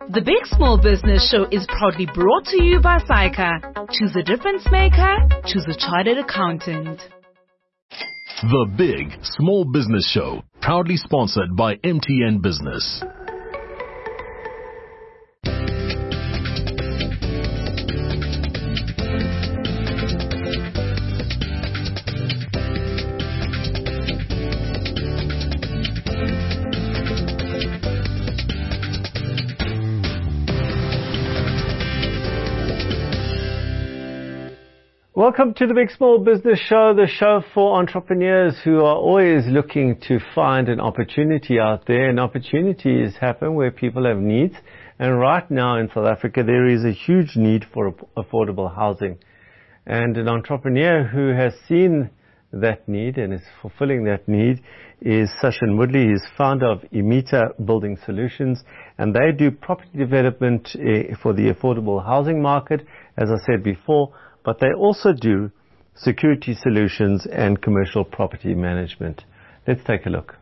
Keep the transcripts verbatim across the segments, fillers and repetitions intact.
The Big Small Business Show is proudly brought to you by SAICA. Choose a difference maker, choose a chartered accountant. The Big Small Business Show, proudly sponsored by M T N Business. Welcome to the Big Small Business Show, the show for entrepreneurs who are always looking to find an opportunity out there. And opportunities happen where people have needs. And right now in South Africa, there is a huge need for affordable housing. And an entrepreneur who has seen that need and is fulfilling that need is Sashin Woodley. He's founder of Imita Building Solutions, and they do property development uh, for the affordable housing market, as I said before. But they also do security solutions and commercial property management. Let's take a look.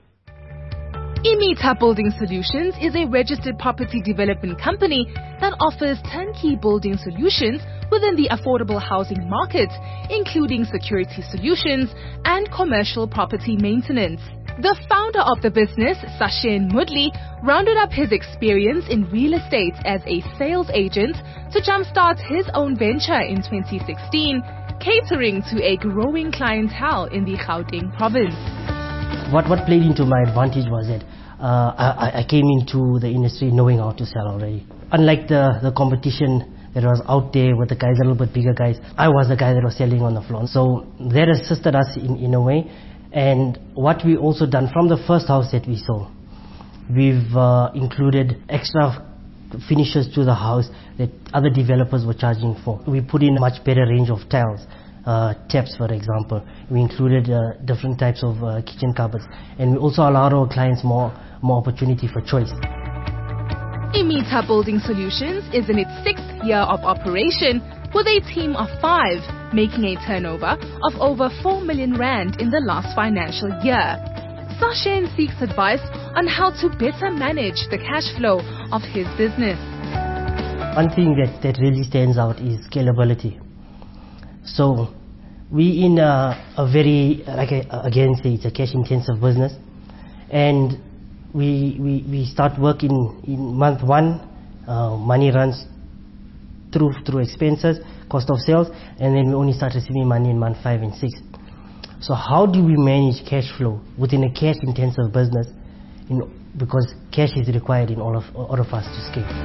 Imita Building Solutions is a registered property development company that offers turnkey building solutions within the affordable housing market, including security solutions and commercial property maintenance. The founder of the business, Sashin Woodley, rounded up his experience in real estate as a sales agent to jumpstart his own venture in twenty sixteen, catering to a growing clientele in the Gauteng province. What what played into my advantage was that uh, I, I came into the industry knowing how to sell already. Unlike the, the competition that was out there with the guys, a little bit bigger guys, I was the guy that was selling on the floor. So that assisted us in, in a way. And what we also done from the first house that we sold, we've uh, included extra finishes to the house that other developers were charging for. We put in a much better range of tiles, uh, taps for example. We included uh, different types of uh, kitchen cupboards, and we also allowed our clients more, more opportunity for choice. Imita Building Solutions is in its sixth year of operation with a team of five, making a turnover of over four million rand in the last financial year. Sashin seeks advice on how to better manage the cash flow of his business. One thing that, that really stands out is scalability. So we in a, a very, like I again say, it's a cash intensive business, and we, we, we start working in month one, uh, money runs through through expenses, cost of sales, and then we only start receiving money in month five and six. So how do we manage cash flow within a cash intensive business? You know, because cash is required in all of all of us to scale.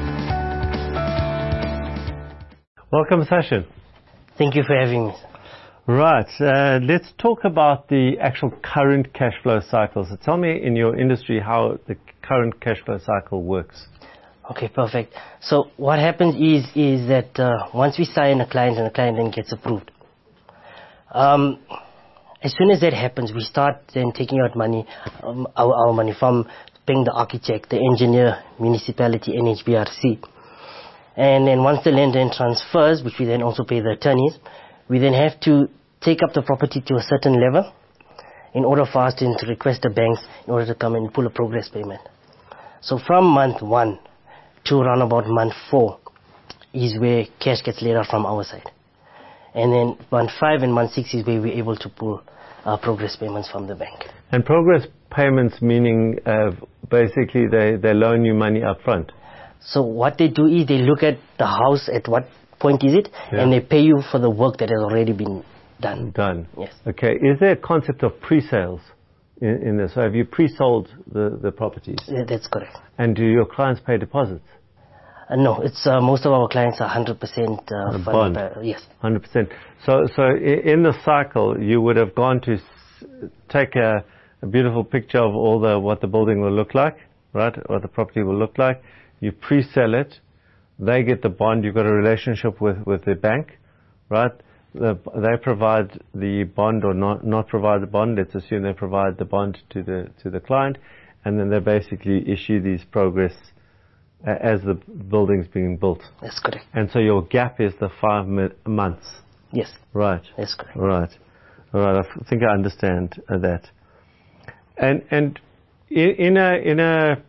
Welcome, Sashin. Thank you for having me. Right, uh, let's talk about the actual current cash flow cycle. So tell me in your industry how the current cash flow cycle works. Okay, perfect. So what happens is is that uh, once we sign a client and the client then gets approved, um, as soon as that happens, we start then taking out money, um, our, our money from paying the architect, the engineer, municipality, N H B R C. And then once the land then transfers, which we then also pay the attorneys, we then have to take up the property to a certain level in order for us to, to request the banks in order to come and pull a progress payment. So from month one to around about month four is where cash gets laid out from our side. And then month five and month six is where we're able to pull uh, progress payments from the bank. And progress payments meaning uh, basically they, they loan you money up front? So what they do is they look at the house, at what point is it, yeah. and they pay you for the work that has already been done. Done. Yes. Okay. Is there a concept of pre-sales in, in this? So have you pre-sold the, the properties? Yeah, that's correct. And do your clients pay deposits? Uh, no, it's uh, most of our clients are one hundred percent uh, bond. Uh, yes. one hundred percent. So, so in the cycle, you would have gone to s take a, a beautiful picture of all the what the building will look like, right? What the property will look like. You pre-sell it. They get the bond. You've got a relationship with with the bank, right? The, they provide the bond or not not provide the bond. Let's assume they provide the bond to the to the client, and then they basically issue these progress uh, as the building's being built. That's correct. And so your gap is the five mi- months. Yes. Right. That's correct. Right. All right. I f- think I understand uh, that. And and in, in a in a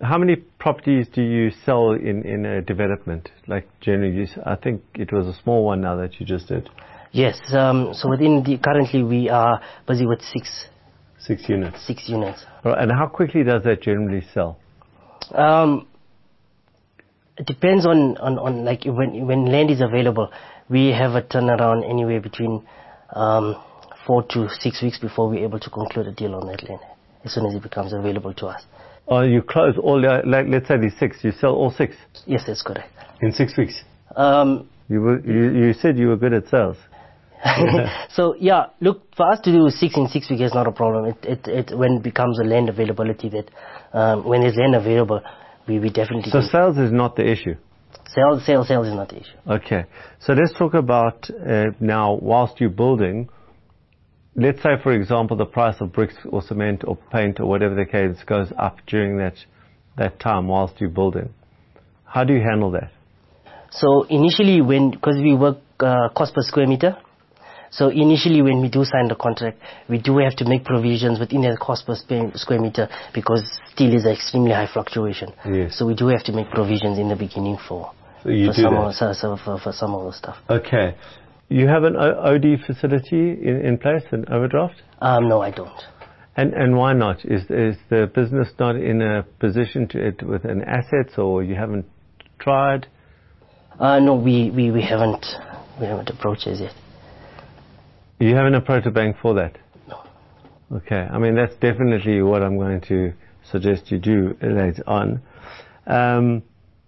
how many properties do you sell in, in a development? Like generally, you, I think it was a small one now that you just did. Yes. Um, so within the currently we are busy with six. Six units. Six units. Right, and how quickly does that generally sell? Um, it depends on, on, on like when when land is available, we have a turnaround anywhere between um, four to six weeks before we're able to conclude a deal on that land, as soon as it becomes available to us. Oh, you close all, the, like, let's say these six, you sell all six? Yes, that's correct. In six weeks? Um, you, were, you, you said you were good at sales. So yeah, look, for us to do six in six weeks is not a problem. It, it, it when it becomes a land availability that, um, when there's land available, we, we definitely So do. sales is not the issue? Sales, sales, sales is not the issue. Okay. So let's talk about uh, now, whilst you're building, let's say, for example, the price of bricks or cement or paint or whatever the case goes up during that, that time whilst you're building. How do you handle that? So initially when, because we work uh, cost per square meter, so initially when we do sign the contract, we do have to make provisions within the cost per square meter because steel is an extremely high fluctuation. Yes. So we do have to make provisions in the beginning for, so you for, do some, that. of, so, so for, for some of the stuff. Okay. You have an O D facility in, in place, an overdraft? Um, no, I don't. And and why not? Is is the business not in a position to it with an assets, or you haven't tried? Uh, no, we, we, we haven't we haven't approached it yet. You haven't approached a bank for that? No. Okay. I mean, that's definitely what I'm going to suggest you do later on. Um,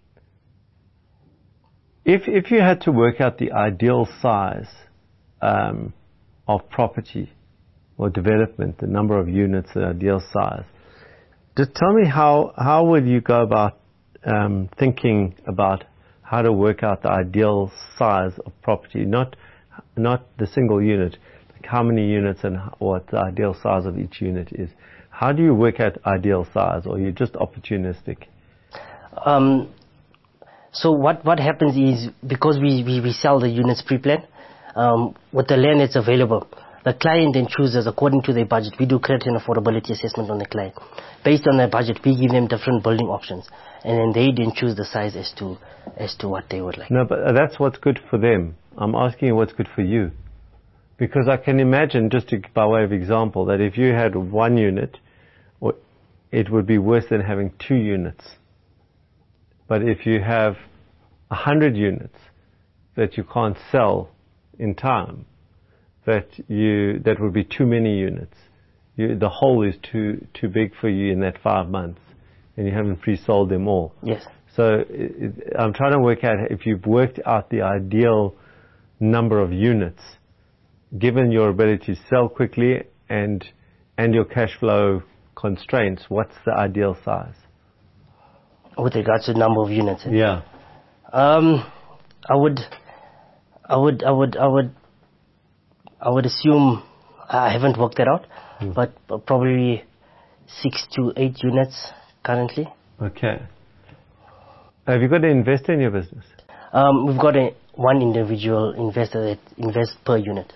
If if you had to work out the ideal size um, of property or development, the number of units, the ideal size, just tell me how how would you go about um, thinking about how to work out the ideal size of property, not not the single unit, like how many units and what the ideal size of each unit is. How do you work out ideal size, or are you just opportunistic? Um. So what, what happens is, because we, we, we sell the units pre-planned, um, with the land that's available, the client then chooses according to their budget. We do credit and affordability assessment on the client. Based on their budget, we give them different building options, and then they then choose the size as to as to what they would like. No, but that's what's good for them. I'm asking you what's good for you. Because I can imagine, just to, by way of example, that if you had one unit, it would be worse than having two units. But if you have a hundred units that you can't sell in time, that you that would be too many units. You, the hole is too too big for you in that five months, and you haven't pre-sold them all. Yes. So it, I'm trying to work out if you've worked out the ideal number of units, given your ability to sell quickly and and your cash flow constraints. What's the ideal size? With regards to the number of units. Yeah. Um, I would, I would, I would, I would, I would assume, I haven't worked that out, mm. but probably six to eight units currently. Okay. Have you got an investor in your business? Um, we've got a one individual investor that invests per unit.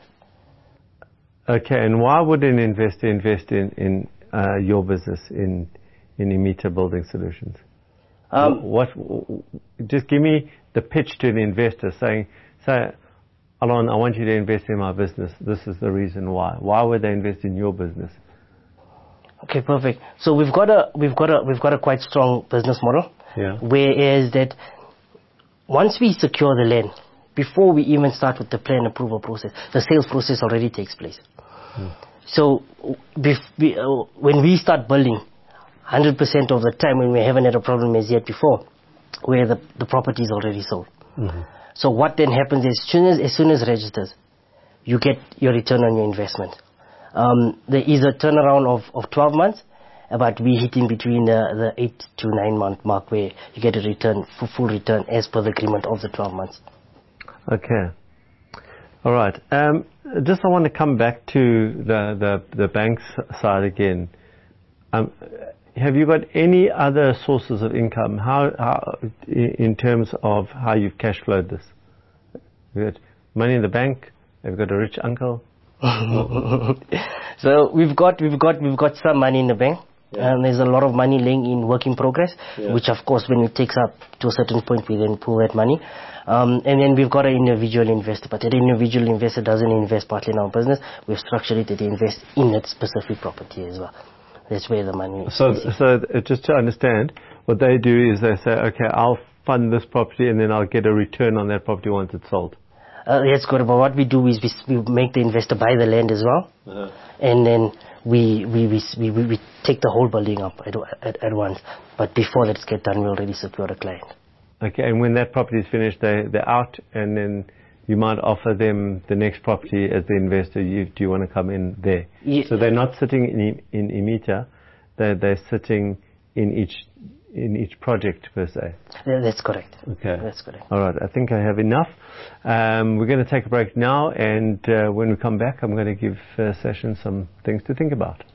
Okay, and why would an investor invest in in uh, your business in in Imita Building Solutions? Um, what, what? Just give me the pitch to the investor, saying, "Say, Alon, I want you to invest in my business. This is the reason why. Why would they invest in your business?" Okay, perfect. So we've got a we've got a we've got a quite strong business model. Yeah. Whereas that once we secure the land, before we even start with the plan approval process, the sales process already takes place. Hmm. So bef- we, uh, when we start building, one hundred percent of the time when we haven't had a problem as yet before, where the, the property is already sold. Mm-hmm. So what then happens is, as soon as, as soon as registers, you get your return on your investment. Um, there is a turnaround of, of twelve months, but we hit in between the, the eight to nine month mark where you get a return, full return as per the agreement of the twelve months. Okay. All right. Um, just I want to come back to the, the, the bank's side again. Um, have you got any other sources of income? How, how in terms of how you've cash flowed this? You got money in the bank? Have you got a rich uncle? So we've got we've got we've got some money in the bank. Yeah. Um, there's a lot of money laying in work in progress, yeah. which of course when it takes up to a certain point, we then pull that money. Um, and then we've got an individual investor, but that individual investor doesn't invest partly in our business. We've structured it that they invest in that specific property as well. That's where the money is. So, so just to understand, what they do is they say, okay, I'll fund this property and then I'll get a return on that property once it's sold. Uh, that's good. But what we do is we, we make the investor buy the land as well, uh-huh. and then we we, we we we take the whole building up at, at, at once. But before that gets done, we already secure a client. Okay, and when that property is finished, they they're out, and then you might offer them the next property as the investor. You, do you want to come in there? Yeah. So they're not sitting in in Imita, they're they're sitting in each. in each project per se. Yeah, that's correct. Okay. That's correct. All right. I think I have enough. Um, we're going to take a break now, and uh, when we come back, I'm going to give uh, Session some things to think about.